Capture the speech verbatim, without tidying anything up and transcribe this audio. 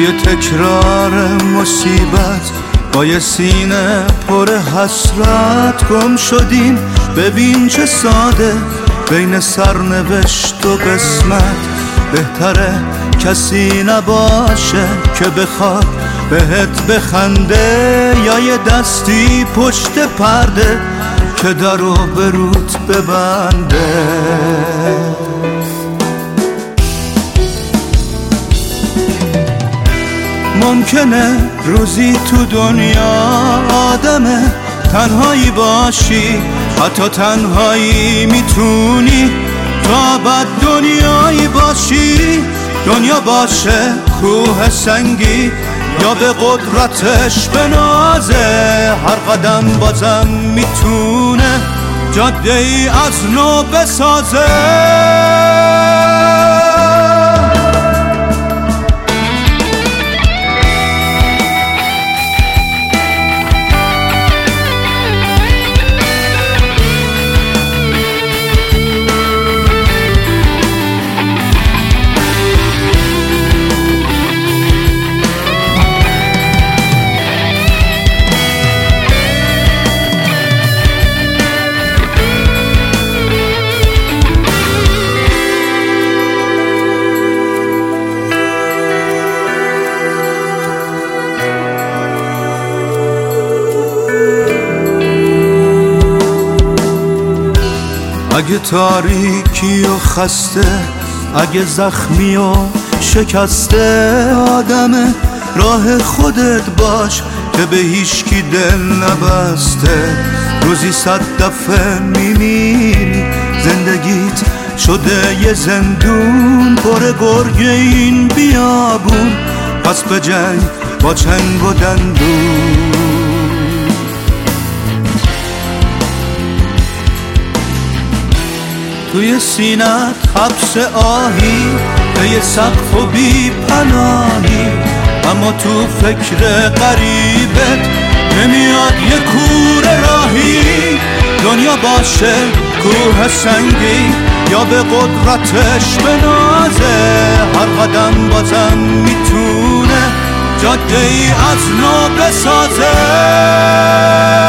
توی تکرار مصیبت با یه سینه پر حسرت گم شدیم. ببین چه ساده بین سرنوشت و قسمت، بهتره کسی نباشه که بخواد بهت بخنده، یا یه دستی پشت پرده که درو بروت ببنده. ممکنه روزی تو دنیا آدمه تنهایی باشی، حتی تنهایی میتونی تا بعد دنیایی باشی. دنیا باشه کوه سنگی یا به قدرتش بنازه، هر قدم بازم میتونه جاده ای از نو بسازه. اگه تاریکی و خسته، اگه زخمی و شکسته آدمه، راه خودت باش که به هیچکی دل نبسته. روزی صد دفعه میمیری، زندگیت شده یه زندون پر گرگ این بیابون، پس به جنگ با چنگ و دندون. توی سینت حبس آهی به یه سقف و بی پناهی، اما تو فکر غریبت نمیاد یه کوره راهی. دنیا باشه کوه سنگی یا به قدرتش بنازه، هر قدم بازم میتونه جاده ای از نو بسازه.